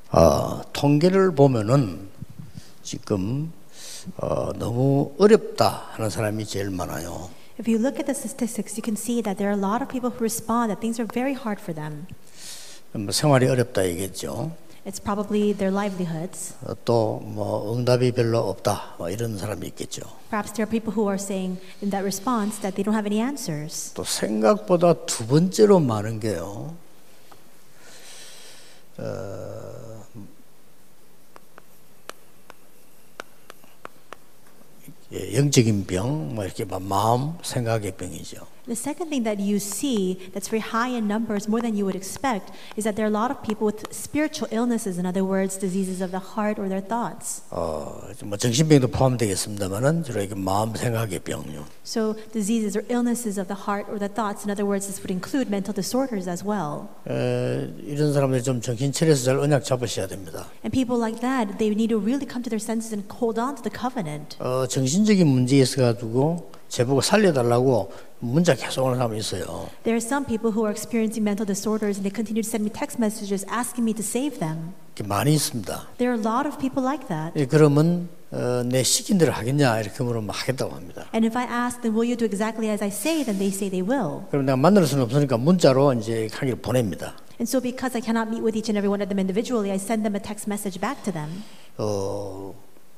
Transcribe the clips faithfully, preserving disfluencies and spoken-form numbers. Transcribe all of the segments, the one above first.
어, 통계를 보면은 지금 어, 너무 어렵다 하는 사람이 제일 많아요. If you look at the statistics, you can see that there are a lot of people who respond that things are very hard for them. 뭐 생활이 어렵다 이겠죠. It's probably their livelihoods. 어, 또 뭐 응답이 별로 없다 뭐 이런 사람이 있겠죠. Perhaps there are people who are saying in that response that they don't have any answers. 또 생각보다 두 번째로 많은 게요. 어, 예, 영적인 병, 뭐 이렇게 마음, 생각의 병이죠. The second thing that you see that's very high in numbers, more than you would expect, is that there are a lot of people with spiritual illnesses. In other words, diseases of the heart or their thoughts. 어, 뭐 정신병도 포함되겠습니다만은 주로 이게 마음, 생각의 병요. So diseases or illnesses of the heart or the thoughts. In other words, this would include mental disorders as well. 에, 이런 사람들이 좀 정신 차려서 잘 언약 잡으셔야 됩니다. And people like that, they need to really come to their senses and hold on to the covenant. 어, 정신적인 문제에 있어가지고 제보고 살려달라고 문자 계속 오는 사람이 있어요. There are some people who are experiencing mental disorders and they continue to send me text messages asking me to save them. 많이 있습니다. There are a lot of people like that. 예, 그러면 어, 내 시킨 대로 하겠냐 이렇게 물으면 하겠다고 합니다. And if I ask them, will you do exactly as I say, then they say they will. 그럼 내가 만날 수는 없으니까 문자로 이제 강의를 보냅니다. And so because I cannot meet with each and every one of them individually, I send them a text message back to them. 어,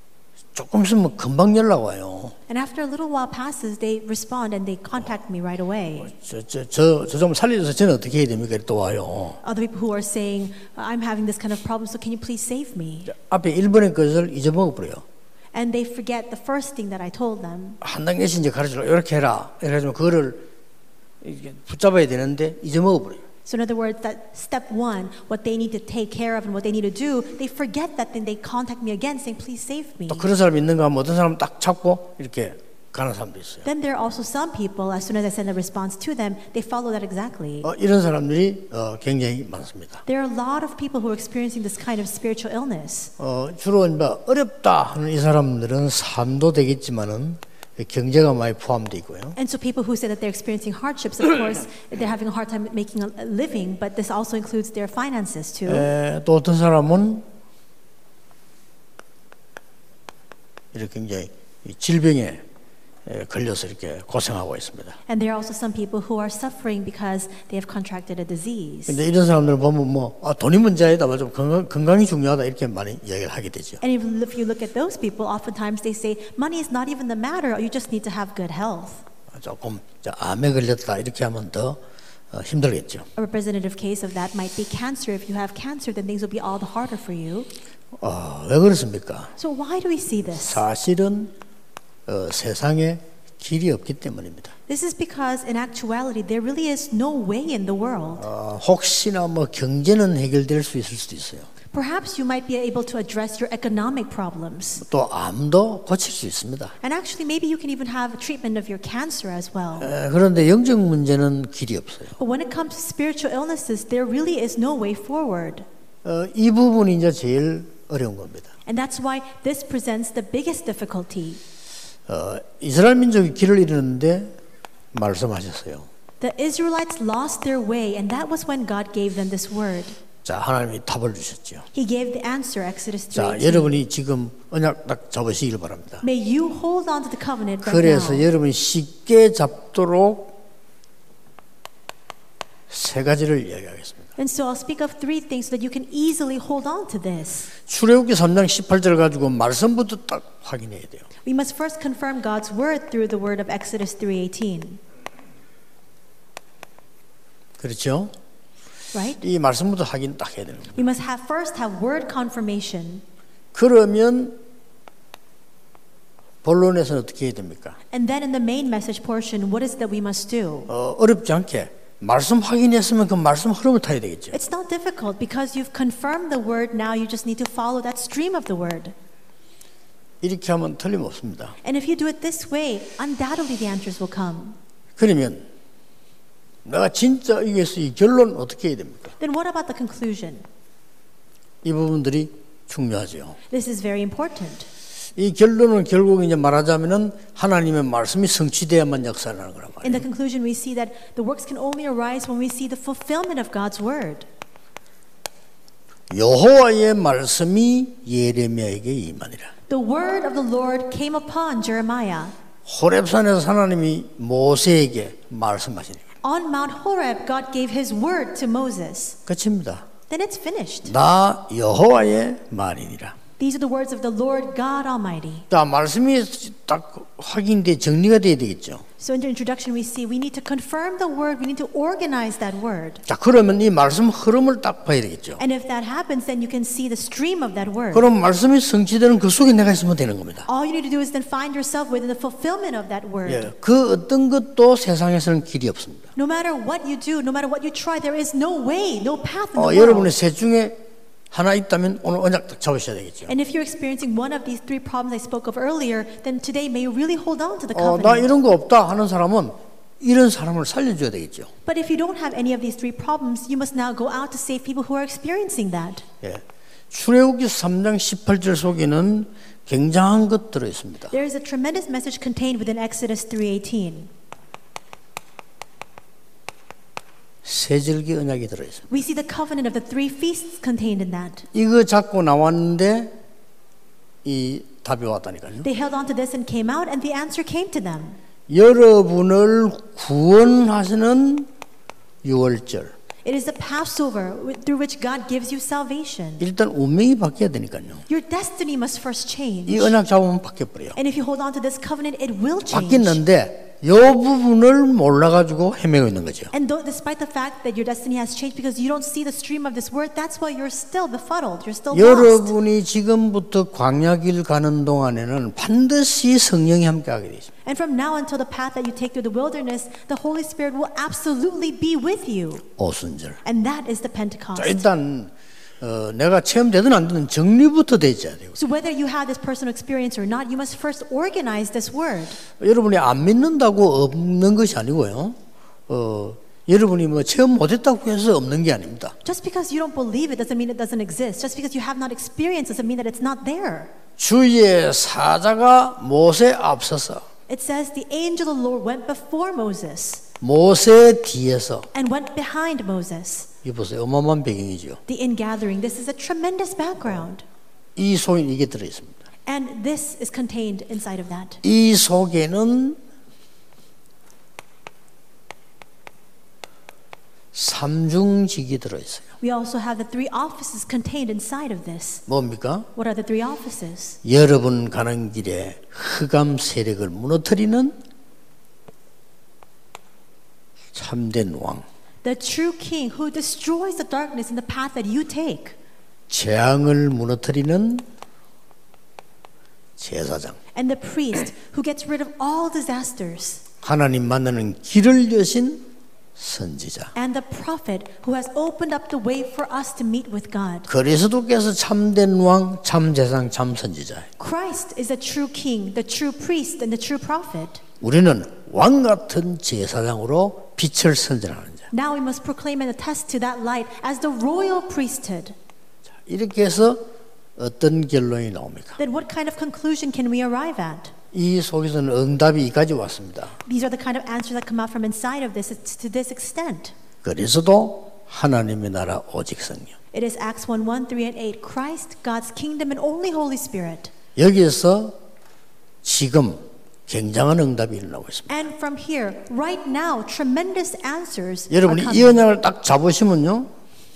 조금 있으면 금방 연락 와요. And after a little while passes, they respond and they contact me right away. 저저저 저 좀 살려줘서 저는 어떻게 해야 됩니까? 또 와요. Other people who are saying, I'm having this kind of problem, so can you please save me? 앞에 일 번의 것을 잊어먹어 버려요. And they forget the first thing that I told them. 한 단계씩 이제 가르쳐라. 이렇게 해라. 이렇게 하면 그거를 이렇게 붙잡아야 되는데 잊어먹어 버려요. So in other words, that step one, what they need to take care of and what they need to do, they forget that, then they contact me again saying, please save me. 또 그런 사람 있는가 하면 어떤 사람은 딱 잡고 이렇게 가는 사람도 있어요. Then there are also some people, as soon as I send a response to them, they follow that exactly. 어, 이런 사람들이 어, 굉장히 많습니다. There are a lot of people who are experiencing this kind of spiritual illness. 어, 주로 이제 어렵다 하는 이 사람들은 삶도 되겠지만은 경제가 많이 포함되어 있고요. And so people who say that they're experiencing hardships, of course, they're having a hard time making a living, but this also includes their finances too. 에, 또 어떤 사람은 이렇게 굉장히 질병에 에, 걸려서 이렇게 고생하고 있습니다. And there are also some people who are suffering because they have contracted a disease. 근데 이런 사람들을 보면 뭐 아, 돈이 문제이다, 뭐 좀 건강, 건강이 중요하다 이렇게 많이 이야기를 하게 되죠. And if, if you look at those people, oftentimes they say money is not even the matter. You just need to have good health. 조금 자, 암에 걸렸다 이렇게 하면 더 어, 힘들겠죠. A representative case of that might be cancer. If you have cancer, then things will be all the harder for you. 어, 왜 그렇습니까? So why do we see this? 사실은 어, 세상에 길이 없기 때문입니다. This is because in actuality there really is no way in the world. 어, 혹시나 뭐 경제는 해결될 수 있을 수도 있어요. Perhaps you might be able to address your economic problems. 또 암도 고칠 수 있습니다. And actually maybe you can even have a treatment of your cancer as well. 에, 그런데 영적 문제는 길이 없어요. But when it comes to spiritual illnesses, there really is no way forward. 어, 이 부분이 이제 제일 어려운 겁니다. And that's why this presents the biggest difficulty. 어, 이스라엘 민족이 길을 잃었는데 말씀하셨어요. The Israelites lost their way, and that was when God gave them this word. 자, 하나님이 답을 주셨죠. He gave the answer, Exodus 자, three. 여러분이 지금 언약 딱 잡으시길 바랍니다. May you hold on to the covenant right 그래서 now. 여러분이 쉽게 잡도록 세 가지를 이야기하겠습니다. And so I'll speak of three things so that you can easily hold on to this. 출애굽기 삼 장 십팔 절 가지고 말씀부터 딱 확인해야 돼요. We must first confirm God's word through the word of Exodus three eighteen. 그렇죠? Right? 이 말씀부터 확인 딱 해야 되는 거예요. We must have first have word confirmation. 그러면 본론에서는 어떻게 해야 됩니까? And then in the main message portion, what is that we must do? 어, 어렵지 않게 말씀 확인했으면 그 말씀 흐름을 타야 되겠죠. It's not difficult because you've confirmed the word. Now you just need to follow that stream of the word. 이렇게 하면 틀림없습니다. And if you do it this way, undoubtedly the answers will come. 그러면 내가 진짜 이게서 이 결론 어떻게 해야 됩니까? Then what about the conclusion? 이 부분들이 중요하죠. This is very important. 이 결론은 결국 이제 말하자면은 하나님의 말씀이 성취돼야만 역사를 하는 거란 In the 말이에요. conclusion, we see that the works can only arise when we see the fulfillment of God's word. 여호와의 말씀이 예레미야에게 임하니라. The word of the Lord came upon Jeremiah. 호렙산에서 하나님이 모세에게 말씀하시니라. On Mount Horeb, God gave His word to Moses. 끝입니다. Then it's finished. 나 여호와의 말이니라. These are the words of the Lord God Almighty. 자, 말씀이 딱 확인돼 정리가 돼야 되겠죠. So in the introduction we see we need to confirm the word, we need to organize that word. 자, 그러면 이 말씀 흐름을 딱 봐야 되겠죠. And if that happens, then you can see the stream of that word. 그럼 말씀이 성취되는 그 속에 내가 있으면 되는 겁니다. All you need to do is then find yourself within the fulfillment of that word. 예, 그 어떤 것도 세상에서는 길이 없습니다. No matter what you do, no matter what you try, there is no way, no path in the 어, world. 여러분의 셋 중에 하나 있다면 오늘 언약 딱 잡으셔야 되겠죠. And if you're experiencing one of these three problems I spoke of earlier, then today may you really hold on to the 어, covenant. 나 이런 거 없다 하는 사람은 이런 사람을 살려줘야 되겠죠. But if you don't have any of these three problems, you must now go out to save people who are experiencing that. 예. 출애굽기 삼 장 십팔 절 속에는 굉장한 것 들어 있습니다. There is a tremendous message contained within Exodus three eighteen. 세절기 언약이 들어 있습니다. We see the covenant of the three feasts contained in that. 이거 잡고 나왔는데 이 답이 왔다니까요. They held on to this and came out, and the answer came to them. 여러분을 구원하시는 유월절. It is the Passover through which God gives you salvation. 일단 운명이 바뀌어야 되니까요. Your destiny must first change. 이 언약 잡으면 바뀌어버려요. And if you hold on to this covenant, it will change. 바뀌었는데 이 부분을 몰라가지고 헤매고 있는 거죠. And though, despite the fact that your destiny has changed because you don't see the stream of this word, that's why you're still befuddled. You're still lost. 여러분이 지금부터 광야길 가는 동안에는 반드시 성령이 함께하게 되어 있습니다. And from now until the path that you take through the wilderness, the Holy Spirit will absolutely be with you. 오순절. And that is the 자, Pentecost. 일단 어, 내가 체험되든 안 되든 정리부터 돼 있어야 돼요. So whether you have this personal experience or not, you must first organize this word. 여러분이 안 믿는다고 없는 것이 아니고요. 어, 여러분이 뭐 체험 못했다고 해서 없는 게 아닙니다. Just because you don't believe it doesn't mean it doesn't exist. Just because you have not experienced doesn't mean that it's not there. 주의 사자가 모세 앞서서 It says the angel of the Lord went before Moses 모세 뒤에서 and went behind Moses. 이 보세요. 어마어마한 배경이죠. The ingathering, this is a tremendous background. 이 속에 이게 들어 있습니다. And this is contained inside of that. 이 속에는 삼중직이 들어 있어요. We also have the three offices contained inside of this. 뭡니까? What are the three offices? 여러분 가는 길에 흑암 세력을 무너뜨리는 참된 왕. The true king who destroys the darkness in the path that you take. 재앙을 무너뜨리는 제사장. And the priest who gets rid of all disasters. 하나님 만나는 길을 여신 선지자. And the prophet who has opened up the way for us to meet with God. 그리스도께서 참된 왕, 참제사장, 참선지자. Christ is the true king, the true priest, and the true prophet. 우리는 왕 같은 제사장으로 빛을 선전하는 자. Now we must proclaim and attest to that light as the royal priesthood. 자, 이렇게 해서 어떤 결론이 나옵니까? Then what kind of conclusion can we arrive at? 이 속에서는 응답이 이까지 왔습니다. These are the kind of answers that come out from inside of this to this extent. 그래서도 하나님의 나라 오직 성령. It is Acts one, one, three, and eight. Christ, God's kingdom, and only Holy Spirit. 여기에서 지금 굉장한 응답이 일어나고 있습니다. And from here, right now, tremendous answers are 여러분이 이 coming. 언약을 딱 잡으시면요.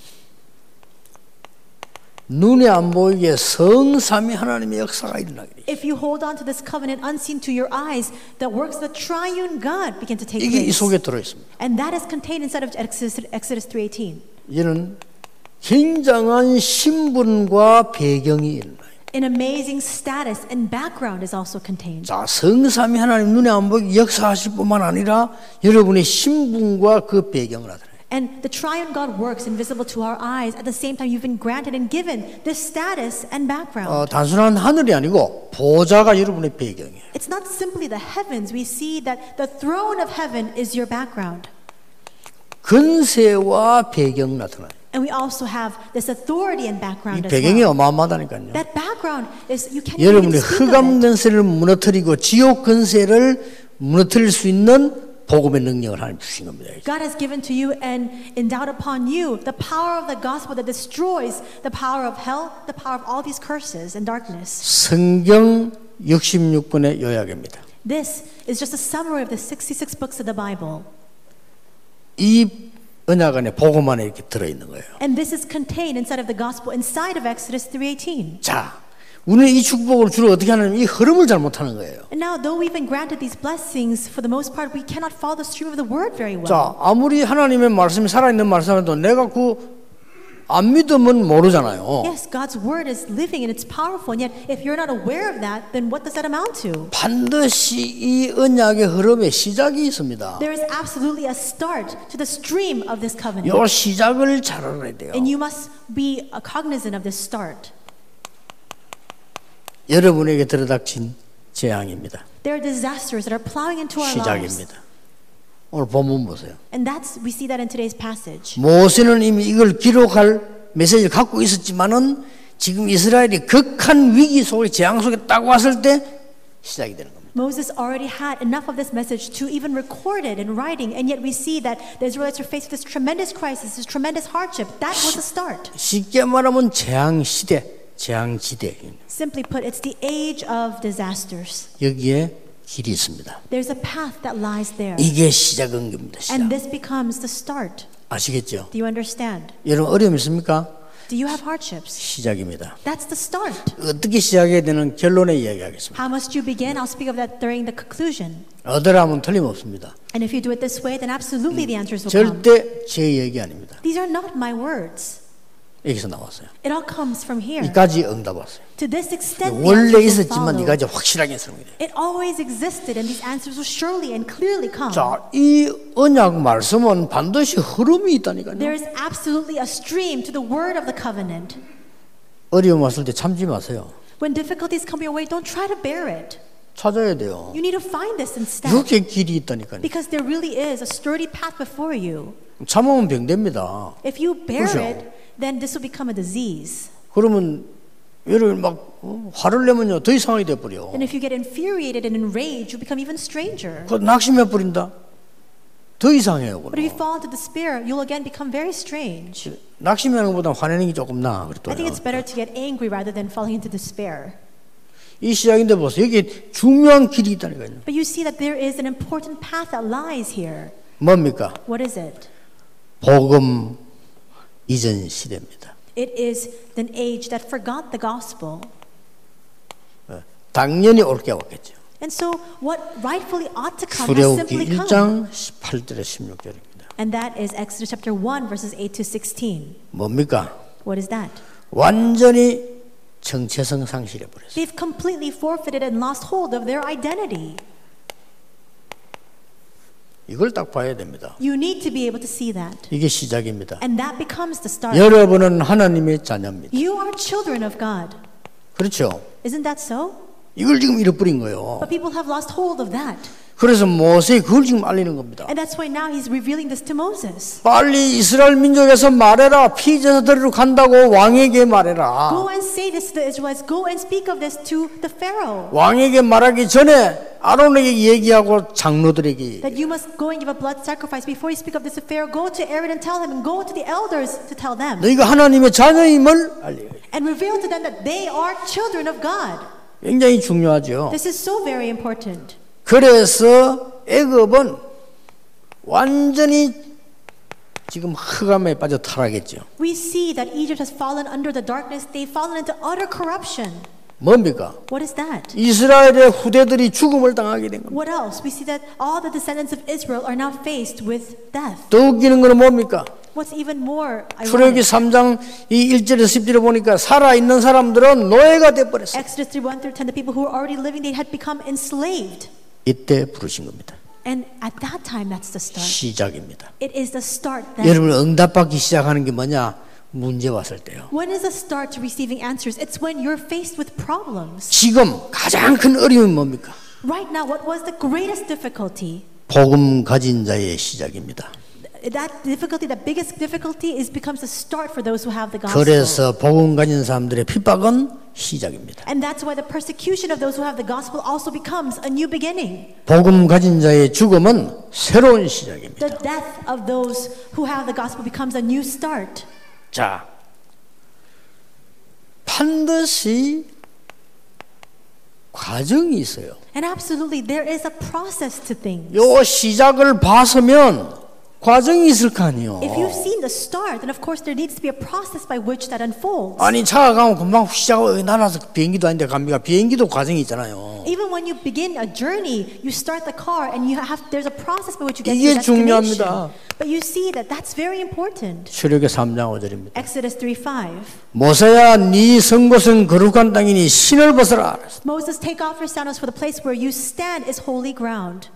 눈에 안 보이게 성삼위 하나님의 역사가 일어나게 돼요. If you hold on to this covenant unseen to your eyes, the works of the triune God begin to take 이게 이 place. 속에 들어 있습니다. And that is contained inside of Exodus, Exodus three eighteen. 이는 굉장한 신분과 배경이 일어나요. An amazing status and background is also contained. 자, 성삼위 하나님 눈에 안 보이게 역사하실 뿐만 아니라 여러분의 신분과 그 배경을 나타내요. And the triune God works invisible to our eyes. At the same time, you've been granted and given this status and background. 어, 단순한 하늘이 아니고 보좌가 여러분의 배경이에요. It's not simply the heavens. We see that the throne of heaven is your background. 근세와 배경 나타나요. And we also have this authority and 이 background as 배경이 well. 어마어마하다니까요. That background is you can't even 여러분의 speak of 흑암 it. 근세를 무너뜨리고 지옥 근세를 무너뜨릴 수 있는 복음의 능력을 하나님 주신 겁니다. God has given to you and endowed upon you the power of the gospel that destroys the power of hell, the power of all these curses and darkness. 성경 육십육 권의 요약입니다. This is just a summary of the sixty-six books of the Bible. 이 언약 안에 복음 안에 이렇게 들어있는 거예요. And this is contained inside of the gospel, inside of Exodus three eighteen. 자, 우리는 이 축복을 주로 어떻게 하냐면 이 흐름을 잘 못하는 거예요. And now, though we've been granted these blessings, for the most part, we cannot follow the stream of the word very well. 자, 아무리 하나님의 말씀이 살아있는 말씀이라도 내가 그 안 믿으면 모르잖아요. Yes, God's word is living and it's powerful, and yet if you're not aware of that, then what does that amount to? 반드시 이 언약의 흐름에 시작이 있습니다. There is absolutely a start to the stream of this covenant. 이 시작을 잘 알아야 돼요. And you must be cognizant of this start. 여러분에게 들어닥친 재앙입니다. There are disasters that are plowing into our lives. 시작입니다. 오늘 본문 보세요. And that's we see that in today's passage. 모세는 이미 이걸 기록할 메시지를 갖고 있었지만은 지금 이스라엘이 극한 위기 속에 재앙 속에 딱 왔을 때 시작이 되는 겁니다. Moses already had enough of this message to even record it in writing, and yet we see that the Israelites are faced with this tremendous crisis, this tremendous hardship. That was the start. 쉽게 말하면 재앙 시대, 재앙 지대. Simply put, it's the age of disasters. 여기에 길이 있습니다. There's a path that lies there. 이게 시작인 겁니다. 시작. And this becomes the start. 아시겠죠? Do you understand? 여러분 어려움 있습니까? Do you have hardships? 시작입니다. That's the start. 어떻게 시작해야 되는 결론에 이야기하겠습니다. How must you begin? I'll speak of that during the conclusion. 어더라면 틀림없습니다. And if you do it this way, then absolutely the answers will come. 절대 제 얘기 아닙니다. These are not my words. 여기서 나왔어요. It all comes from here. 이까지 응답 왔어요. To this extent, the 원래 answers will 있었지만 follow. 이까지 확실하게 설명돼요. It always existed, and these answers will surely and clearly come. 자, 이 언약 말씀은 반드시 흐름이 있다니까요. There is absolutely a stream to the word of the covenant. 어려움 왔을 때 참지 마세요. When difficulties come your way, don't try to bear it. 찾아야 돼요. You need to find this instead. 이렇게 길이 있다니까요. Because there really is a sturdy path before you. 참으면 병됩니다. If you bear 그렇죠? it, then this will become a disease. 그러면 여러분 막 어, 화를 내면요 더 이상하게 돼버려. And if you get infuriated and enraged, you become even stranger. 그 낙심해 버린다. 더 이상해요. But if you 그럼. fall into despair, you'll again become very strange. 낙심하는 것보다 화내는 게 조금 나아. I think it's better to get angry rather than falling into despair. 이 시작인데 보세요. 여기 중요한 길이 있다니까요. But you see that there is an important path that lies here. 뭡니까? What is it? 복음 이전 시대입니다. It is an age that forgot the gospel. 당연히 옳게 왔겠죠. And so what rightfully ought to come has 출애굽기 simply 일 come. 장 십팔 절에 십육 절입니다. And that is Exodus chapter one verses eight to sixteen. 뭡니까? What is that? 완전히 정체성 상실해 버렸어요. They've completely forfeited and lost hold of their identity. 이걸 딱 봐야 됩니다. You need to be able to see that. 이게 시작입니다. And that becomes the start. 여러분은 하나님의 자녀입니다. You are children of God. 그렇죠? Isn't that so? 이걸 지금 잃어버린 거예요. But people have lost hold of that. 그래서 모세 그걸 지금 알리는 겁니다. And that's why now he's revealing this to Moses. 빨리 이스라엘 민족에서 말해라. 피제사 드리러 간다고 왕에게 말해라. Go and say this to the Israelites. Go and speak of this to the Pharaoh. 왕에게 말하기 전에 아론에게 얘기하고 장로들에게. That you must go and give a blood sacrifice. Before you speak of this to Pharaoh, go to Aaron and tell him, and go to the elders to tell them. 너희가 하나님의 자녀임을 알려요. And reveal to them that they are children of God. 굉장히 중요하죠. This is so very important. 그래서 애굽은 완전히 지금 흑암에 빠져 타락했죠. We see that Egypt has fallen under the darkness. They've fallen into utter corruption. 뭡니까? What is that? 이스라엘의 후대들이 죽음을 당하게 된 겁니다. What else? We see that all the descendants of Israel are now faced with death. 더 웃기는 거는 뭡니까? What's even more 출애굽기 ironic? 삼 장 이 일 절에서 십 절에 보니까 살아있는 사람들은 노예가 돼버렸어요. Exodus three one through ten, the people who were already living, they had become enslaved. 이때 부르신 겁니다. And at that time, that's the start. 시작입니다. It is the start then. 여러분 응답받기 시작하는 게 뭐냐? 문제 왔을 때요. When is the start to receiving answers? It's when you're faced with problems. 지금 가장 큰 어려움이 뭡니까? Right now, what was the greatest difficulty? 복음 가진 자의 시작입니다. That difficulty, the biggest difficulty, is becomes the start for those who have the gospel. 그래서 복음 가진 사람들의 핍박은 시작입니다. And that's why the persecution of those who have the gospel also becomes a new beginning. 복음 가진 자의 죽음은 새로운 시작입니다. The death of those who have the gospel becomes a new start. 자, 반드시 과정이 있어요. And absolutely, there is a process to things. 요 시작을 봤으면 과정이 있을 거 아니에요. If you've seen the start, then of course there needs to be a process by which that unfolds. 아니 차가 가면 금방 시작하고 날아서 비행기도 아닌데 갑니까? 비행기도 과정이 있잖아요. Even when you begin a journey, you start the car and you have there's a process by which you get to 이게 your destination. 중요합니다. But you see that that's very important. 출애굽기 삼 장 오 절입니다. Exodus three five. 모세야 네 선 곳은 거룩한 땅이니 신을 벗어라. Moses, take off your sandals, for the place where you stand is holy ground.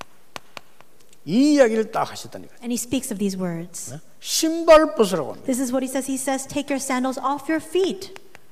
이 이야기를 딱 하셨다니까요. And he speaks of these words. 신발 벗으라고 합니다. This is what he says. He says, take your sandals off your feet.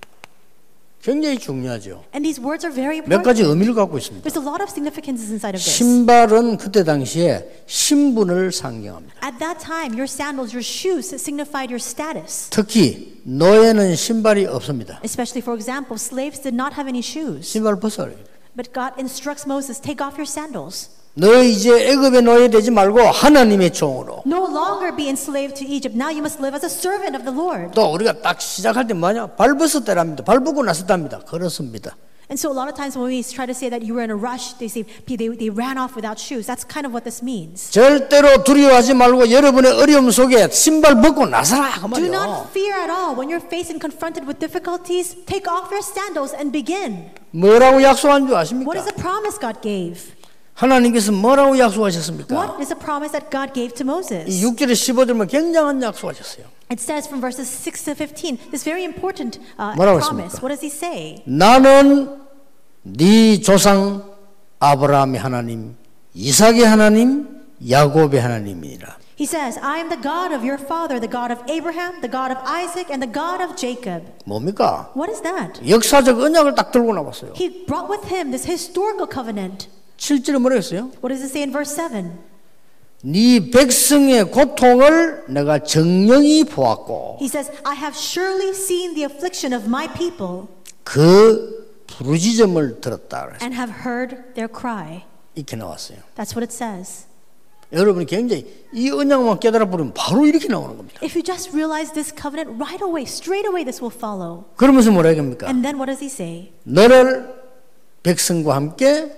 굉장히 중요하죠. And these words are very 몇 가지 important. 의미를 갖고 있습니다. There's a lot of significances inside of this. 신발은 그때 당시에 신분을 상징합니다. At that time, your sandals, your shoes signified your status. 특히 노예는 신발이 없습니다. Especially, for example, slaves did not have any shoes. 신발 벗어라. But God instructs Moses, take off your sandals. 너 이제 애굽의 노예 되지 말고 하나님의 종으로. No longer be enslaved to Egypt. Now you must live as a servant of the Lord. 또 우리가 딱 시작할 때 뭐냐? 발 벗었다랍니다. 발 벗고 나섰답니다. 그렇습니다. And so a lot of times when we try to say that you were in a rush, they say they, they ran off without shoes. That's kind of what this means. 절대로 두려워하지 말고 여러분의 어려움 속에 신발 벗고 나서라 그 Do 말이에요. not fear at all. When you're faced and confronted with difficulties, take off your sandals and begin. 뭐라고 약속한 줄 What 아십니까? is the promise God gave? 하나님께서 뭐라고 약속하셨습니까? What is the promise that God gave to 이 Moses? 육 절에 십오 절만 굉장한 약속하셨어요. It says from verses six to fifteen, this very important uh, 뭐라고 promise. 했습니까? What does he say? 나는 네 조상 아브라함의 하나님, 이삭의 하나님, 야곱의 하나님이니라. He says, I am the God of your father, the God of Abraham, the God of Isaac, and the God of Jacob. 뭡니까? What is that? 역사적 언약을 딱 들고 나왔어요. He brought with him this historical covenant. 칠 절에 뭐라 했어요? What does it say in verse seven? 네 백성의 고통을 내가 정령히 보았고 He says, I have surely seen the affliction of my people 그 부르짖음을 들었다 그랬어요. and have heard their cry. 이렇게 나왔어요. That's what it says. 여러분이 굉장히 이 언약만 깨달아 버리면 바로 이렇게 나오는 겁니다. If you just realize this covenant right away, straight away this will follow. 그러면서 뭐라 합니까? And then what does he say? 너를 백성과 함께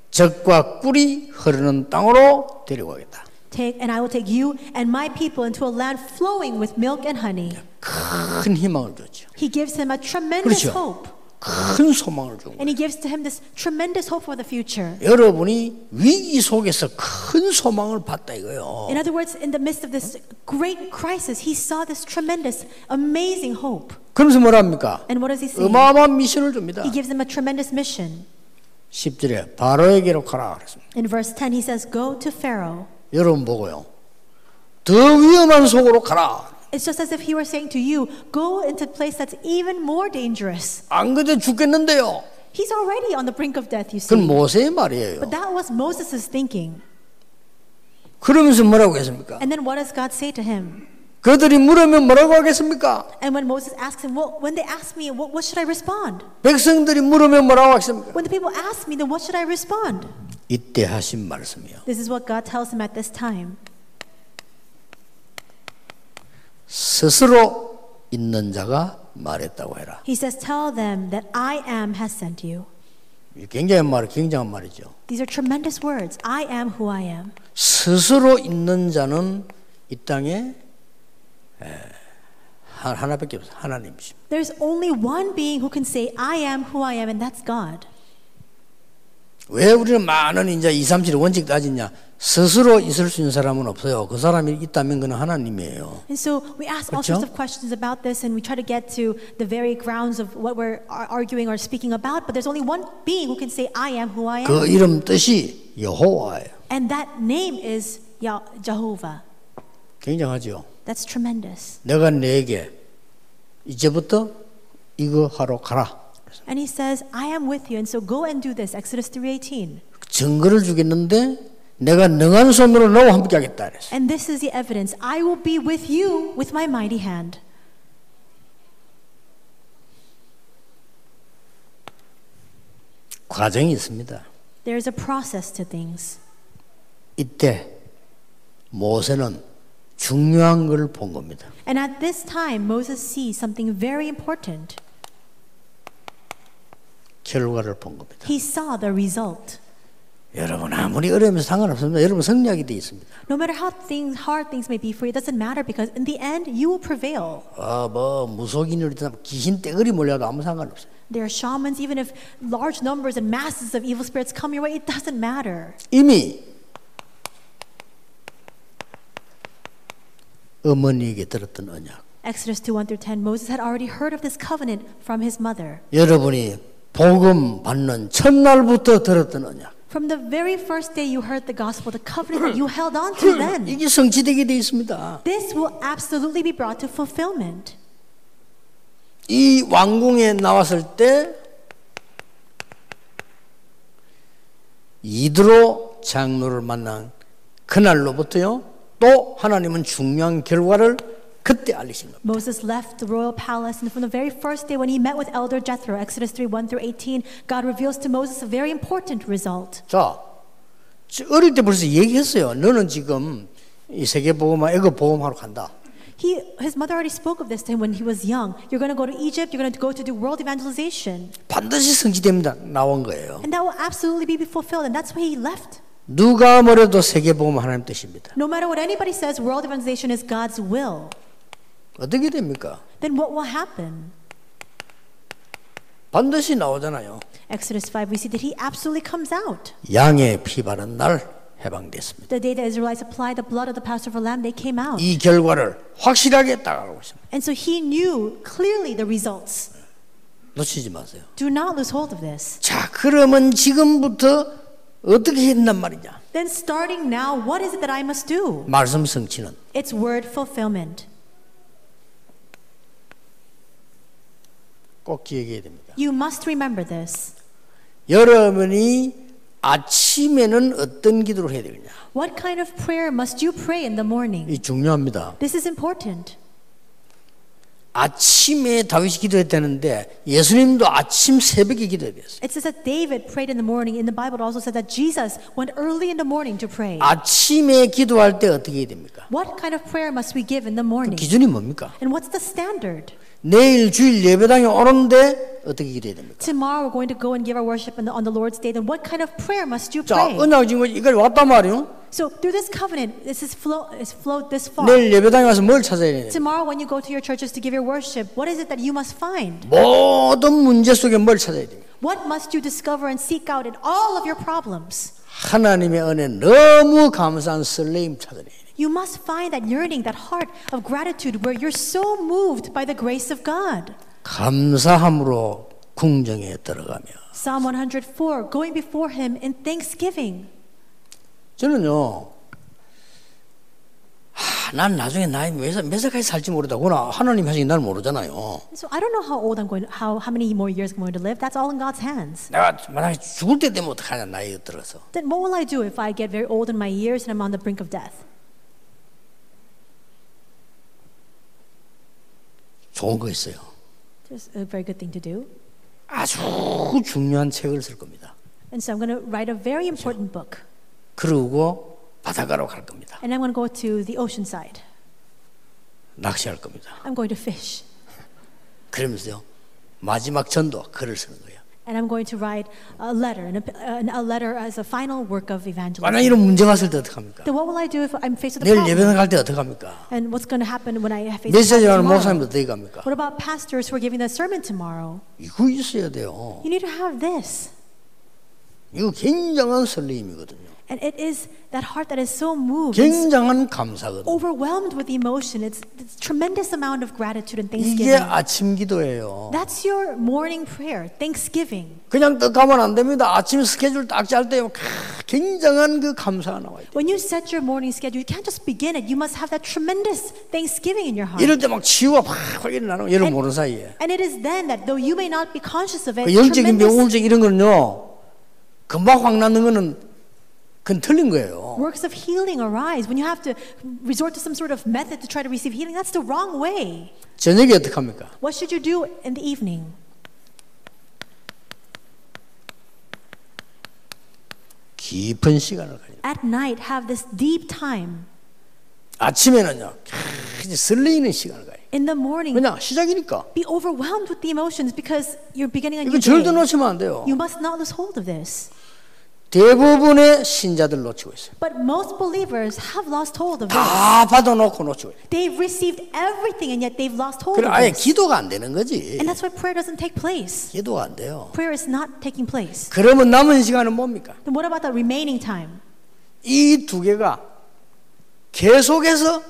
젖과 꿀이 흐르는 땅으로 데려가겠다. Take, and I will take you and my people into a land flowing with milk and honey. 큰 희망을 줬죠. He gives him a tremendous 그렇죠. hope. 큰 소망을 준 거예요. And he gives to him this tremendous hope for the future. 여러분이 위기 속에서 큰 소망을 봤다 이거예요. In other words, in the midst of this great crisis, he saw this tremendous, amazing hope. 그러면서 뭐라 합니까? And what does he say? 어마어마한 미션을 줍니다. He gives him a tremendous mission. 십 절에 바로에게로 가라 그랬습니다. In verse ten, he says, go to Pharaoh. 여러분 보고요. 더 위험한 속으로 가라. It's just as if he were saying to you, go into a place that's even more dangerous. 안 그래도 죽겠는데요. He's already on the brink of death, you see. 그건 모세의 말이에요. But that was Moses' thinking. 그러면서 뭐라고 했습니까? And then what does God say to him? 그들이 물으면 뭐라고 하겠습니까? And when Moses asks him, well, when they ask me, what, what should I respond? 백성들이 물으면 뭐라고 하겠습니까? When the people ask me, then what should I respond? 이때 하신 말씀이요. This is what God tells him at this time. 스스로 있는 자가 말했다고 해라. He says, tell them that I am has sent you. 굉장한 말, 굉장한 말이죠. These are tremendous words. I am who I am. 스스로 있는 자는 이 땅에 에, 하나밖에 없어요. 하나님이십니다. There's only one being who can say, I am who I am, and that's God. 왜 우리는 많은 이제 이, 삼, 칠의 원칙 따지냐? 스스로 있을 수 있는 사람은 없어요. 그 사람이 있다면 그는 하나님이에요. And so we ask all 그렇죠? sorts of questions about this, and we try to get to the very grounds of what we're ar- arguing or speaking about. But there's only one being who can say, "I am who I am," 그 이름 뜻이 여호와예요. and that name is Yah- Jehovah. 굉장하죠. That's tremendous. 내가 네게 이제부터 이거 하러 가라. And he says, "I am with you, and so go and do this." Exodus three eighteen. 증거를 주겠는데 내가 능한 손으로 너와 함께 하겠다 그랬어요. And this is the evidence: I will be with you with my mighty hand. 과정이 있습니다. There is a process to things. 이때 모세는 중요한 걸 본 겁니다. And at this time, Moses sees something very important. 결과를 본 겁니다. He saw the result. 여러분 아무리 어려우면 상관없습니다. 여러분 성략이 되어 있습니다. No matter how things, hard things may be for you, it doesn't matter because in the end, you will prevail. 아, 뭐 무속인이든 귀신 떼거리 몰려도 아무 상관없어요. There are shamans, even if large numbers and masses of evil spirits come your way, it doesn't matter. 이미 어머니에게 들었던 언약. Exodus two, one through ten, Moses had already heard of this covenant from his mother. 여러분이 복음 받는 첫날부터 들었던 언약. From the very first day you heard the gospel, the covenant that you held on to then, 이게 성취되게 되어 있습니다. this will absolutely be brought to fulfillment. 이 왕궁에 나왔을 때 이드로 장로를 만난 그날로부터요. 또 하나님은 중요한 결과를 그때 알리신 겁니다. Moses left the royal palace, and from the very first day when he met with Elder Jethro, Exodus three, one through eighteen, God reveals to Moses a very important result. 자, 어릴 때 벌써 얘기했어요. 너는 지금 이 세계복음, 애굽 복음하러 간다. He, his mother already spoke of this to him when he was young. You're going to go to Egypt. You're going to go to do world evangelization. 반드시 성취됩니다. 나온 거예요. And that will absolutely be fulfilled. And that's why he left. 누가 뭐래도 세계복음 하나님 뜻입니다. No matter what anybody says, world evangelization is God's will. 어떻게 됩니까? Then what will happen? 반드시 나오잖아요. Exodus five, we see that he absolutely comes out. 양의 피 바른 날 해방됐습니다. The day the Israelites applied the blood of the Passover lamb, they came out. 이 결과를 확실하게 따라가고 있습니다. And so he knew clearly the results. 놓치지 마세요. Do not lose hold of this. 자, 그러면 지금부터 어떻게 했단 말이냐? Then starting now, what is it that I must do? 말씀 성취는 It's word fulfillment. 꼭 기억해야 됩니다. You must remember this. 여러분이 아침에는 어떤 기도를 해야 되느냐? What kind of prayer must you pray in the morning? 이 중요합니다. This is important. 아침에 다윗이 기도했다는데 예수님도 아침 새벽에 기도했어요. It says that David prayed in the morning. In the Bible, it also says that Jesus went early in the morning to pray. 아침에 기도할 때 어떻게 해야 됩니까? What kind of prayer must we give in the 그 morning? 기준이 뭡니까? And what's the standard? 내일 주일 예배당에 오는데 어떻게 기도해야 됩니까? Tomorrow we're going to go and give our worship on the, on the Lord's day. Then what kind of prayer must you 자, pray? 언약 지금 이걸 왔단 말이요. So through this covenant, this is flow, is flowed this far. 내일 예배당에 와서 뭘 찾아야 되냐? Tomorrow when you go to your churches to give your worship, what is it that you must find? 모든 문제 속에 뭘 찾아야 됩니까? What must you discover and seek out in all of your problems? 하나님의 은혜 너무 감사한 설레임 찾아내야 돼요. You must find that yearning, that heart of gratitude where you're so moved by the grace of God. 감사함으로 궁정에 들어가며. Psalm one hundred four, going before him in thanksgiving. 저는요, 아, 난 나중에 나이 몇, 몇 살까지 살지 모르다구나. 하나님 하시기 날 모르잖아요. So I don't know how old I'm going, to, how how many more years I'm going to live. That's all in God's hands. 내가 만약에 죽을 때 되면 어떡하냐, 나이 들어서. Then what will I do if I get very old in my years and I'm on the brink of death? 좋은 거 있어요. Just a very good thing to do. 아주 중요한 책을 쓸 겁니다. And so I'm going to write a very important book. 그러고 바닷가로 갈 겁니다. And I'm going to go to the ocean side. 낚시할 겁니다. I'm going to fish. 그러면서요, 마지막 전도 글을 쓰는 거예요. And I'm going to write a letter, and a, a letter as a final work of evangelism. 만약 이런 문제가 왔을 때 어떡합니까? Then what will I do if I'm faced with a 내일 problem? 예배당 갈 때 어떡합니까? And what's going to happen when I face a 메시지 하는 problem 목사님도 tomorrow? 어떻게 갑니까? What about pastors who are giving the sermon tomorrow? 이거 있어야 돼요. You need to have this. 이거 굉장한 설레임이거든요. And it is that heart that is so moved, and 굉장한 감사거든요. overwhelmed with emotion. It's, it's tremendous amount of gratitude and 이게 thanksgiving. 아침 기도예요. That's your morning prayer, thanksgiving. 그냥 떡 가면 안 됩니다. 아침 스케줄 딱 짤 때 굉장한 그 감사가 나와요. When you set your morning schedule, you can't just begin it. You must have that tremendous thanksgiving in your heart. 이럴 때 막 치유가 확 일어나는 거 여러분 모르는 사이에. And it is then that though you may not be conscious of it, 그 영적인 병, tremendous 우울증 이런 거는요, 금방 확 낫는 거는 그건 틀린 거예요. works of healing arise. When you have to resort to some sort of method to try to receive healing, that's the wrong way. 저녁에 어떻게 합니까? What should you do in the evening? 깊은 시간을 가져요. At night, have this deep time. 아침에는요, 이제 설레이는 시간을 가요. In the morning, 왜냐? 시작이니까. be overwhelmed with the emotions because you're beginning a 이거 new 절대 day. 놓치면 안 돼요. You must not lose hold of this. 대부분의 신자들 놓치고 있어요. But most believers have lost hold of this. 다 받아놓고 놓치고 있어요. They've received everything and yet they've lost hold 그래 of 아예 this. 기도가 안 되는 거지. And that's why prayer doesn't take place. 기도가 안 돼요. Prayer is not taking place. 그러면 남은 시간은 뭡니까? Then what about the remaining time? 이 두 개가 계속해서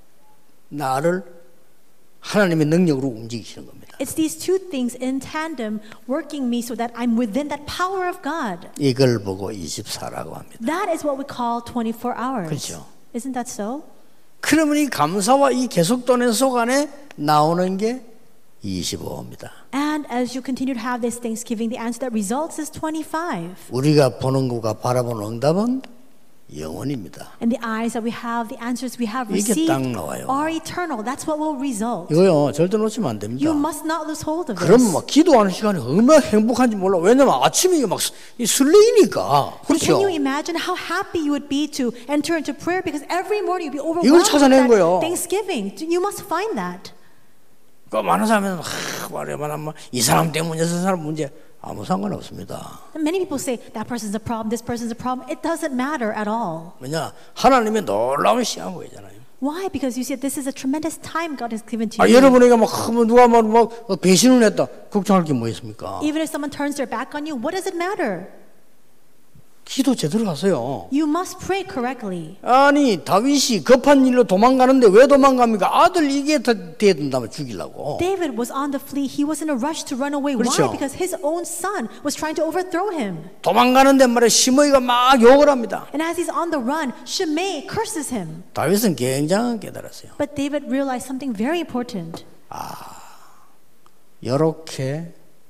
나를 하나님의 능력으로 움직이시는 겁니다. It's these two things in tandem working me so that I'm within that power of God. 이걸 보고 이십사라고 합니다. That is what we call twenty-four hours. 그렇죠. Isn't that so? 그러면 이 감사와 이 계속되는 속 안에 나오는 게 이십오입니다. And as you continue to have this thanksgiving, the answer that results is twenty-five. 우리가 보는 것과 바라보는 응답은 영원입니다. And the eyes that we have, the answers we have 이게 received 딱 나와요. are eternal. That's what will result. 이거요 절대 놓치면 안 됩니다. You must not lose hold of 그럼 this. 막 기도하는 시간이 얼마나 행복한지 몰라. 왜냐면 아침에 이게 막 이 설레이니까. But can you 그렇죠. imagine how happy you would be to enter into prayer because every morning you'd be 이걸 overwhelmed with 찾아낸 that 거예요. thanksgiving. You must find that. 그 많은 사람은 하, 말하면 이 사람 때문에 저 사람 문제 아무 상관없습니다. And many people say that person's a problem, this person's a problem. It doesn't matter at all. 왜냐 하나님의 놀라운 시간 보이잖아요. Why? Because you see, this is a tremendous time God has given to 아, you. 여러분에게 막 누가 막, 막 배신을 했다 걱정할 게 뭐 있습니까? Even if someone turns their back on you, what does it matter? 기도 제대로 하세요. You must pray correctly. 아니 다윗이 급한 일로 도망가는데 왜 도망갑니까? 아들 이게 대든다면 죽이려고. David was on the flee. He was in a rush to run away. 그렇죠. Why? Because his own son was trying to overthrow him. 도망가는데 말에 시므이가 막 욕을 합니다. And as he's on the run, Shimei curses him. 다윗은 굉장히 깨달았어요. But David realized something very important. 이렇게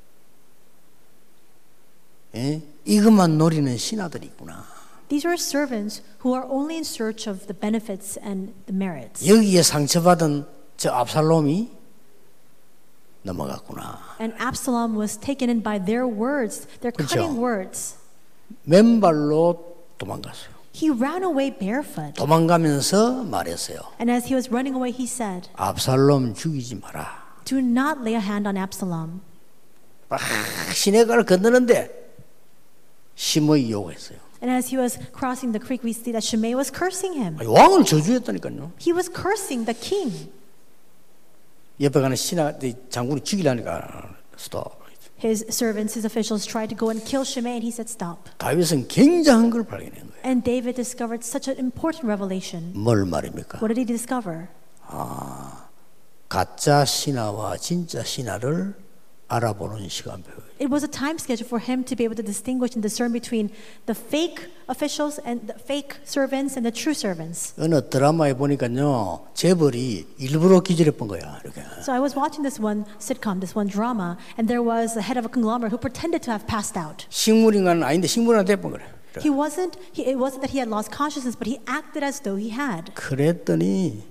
예? 이것만 노리는 신하들이 있구나. These are servants who are only in search of the benefits and the merits. 여기에 상처받은 저 압살롬이 넘어갔구나. And Absalom was taken in by their words, their 그렇죠. cunning words. 맨발로 도망갔어요. He ran away barefoot. 도망가면서 말했어요. And as he was running away, he said, 압살롬 죽이지 마라. do not lay a hand on Absalom. 막 시내가를 건너는데 시므이 욕했어요. And as he was crossing the creek, we see that Shimei was cursing him. 아니, 왕을 저주했다니까요. He was cursing the king. 옆에 가는 신하 장군이 죽이려니까 스톱. His servants, his officials tried to go and kill Shimei, and he said, stop. 다윗은 굉장한 걸 발견한 거예요. And David discovered such an important revelation. 뭘 말입니까? What did he discover? 가짜 신하와 진짜 신하를 알아보는 시간표예요. It was a time schedule for him to be able to distinguish and discern between the fake officials and the fake servants and the true servants. 어느 드라마에 보니까요 재벌이 일부러 기절해 본 거야. 이렇게. So I was watching this one sitcom, this one drama, and there was the head of a conglomerate who pretended to have passed out. 식물인간은 아닌데 식물한테 본 거래. He wasn't. He, it wasn't that he had lost consciousness, but he acted as though he had. 그랬더니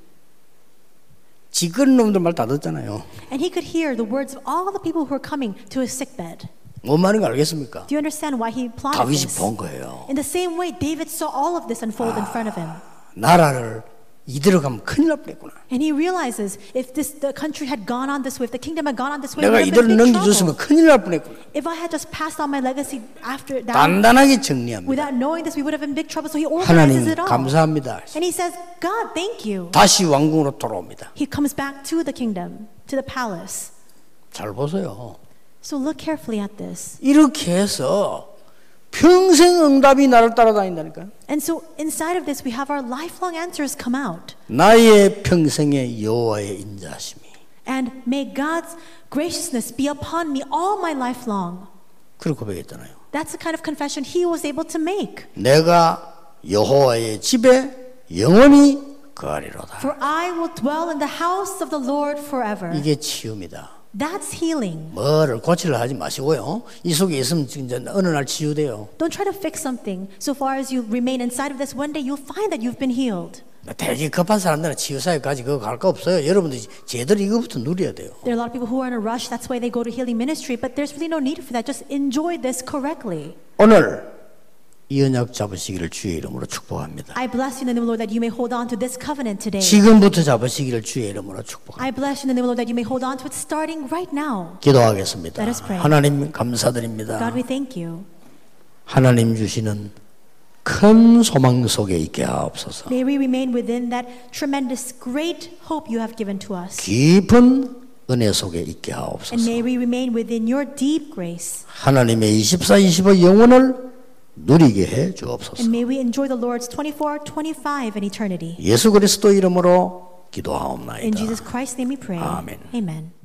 지근 놈들 말 다 듣잖아요. And he could hear the words of all the people who were coming to his sickbed. 뭔 말인가 알겠습니까? Do you understand why he plotted 다윗이 this? 본 거예요. In the same way, David saw all of this unfold in front of him. 나라를 이대로 가면 큰일 날 뻔했구나. And he realizes if this the country had gone on this way, if the kingdom had gone on this way, 내가 we would 이대로 have been in big 넘겨줬으면 trouble. 큰일 날 뻔했구나. If I had just passed on my legacy after that, 단단하게 정리합니다. without knowing this, we would have been in big trouble. So he organizes 하나님 it all. 감사합니다. And he says, God, thank you. 다시 왕궁으로 돌아옵니다. He comes back to the kingdom, to the palace. 잘 보세요. So look carefully at this. 이렇게 해서 평생 응답이 나를 따라다닌다니까요. And so inside of this, we have our lifelong answers come out. 나의 평생의 여호와의 인자하심이. And may God's graciousness be upon me all my life long. 그렇게 고백했잖아요. That's the kind of confession he was able to make. 내가 여호와의 집에 영원히 거하리로다. For I will dwell in the house of the Lord forever. 이게 치유입니다. That's healing. 뭐를 고치려 하지 마시고요. 이 속에 있으면 진짜 어느 날 치유돼요. Don't try to fix something. So far as you remain inside of this, one day you'll find that you've been healed. 되게 급한 사람들은 치유사역까지 그거 갈 거 없어요. 여러분들이 제대로 이거부터 누려야 돼요. There are a lot of people who are in a rush. That's why they go to healing ministry. But there's really no need for that. Just enjoy this correctly. 오늘 이 언약 잡으시기를 주의 이름으로 축복합니다. I bless you in the name of the Lord that you may hold on to this covenant today. 지금부터 잡으시기를 주의 이름으로 축복합니다. I bless you in the name of the Lord that you may hold on to it starting right now. 기도하겠습니다. Let us pray. 하나님 감사드립니다. God, we thank you. 하나님 주시는 큰 소망 속에 있게 하옵소서. May we remain within that tremendous, great hope you have given to us. 깊은 은혜 속에 있게 And 하옵소서. may we remain within your deep grace. 하나님의 이십사, 이십오 영혼을 누리게 해 주옵소서. And may we enjoy the Lord's twenty-four, twenty-five in eternity. 예수 그리스도 이름으로 In 기도하옵나이다. Jesus Christ's name we pray. Amen. Amen.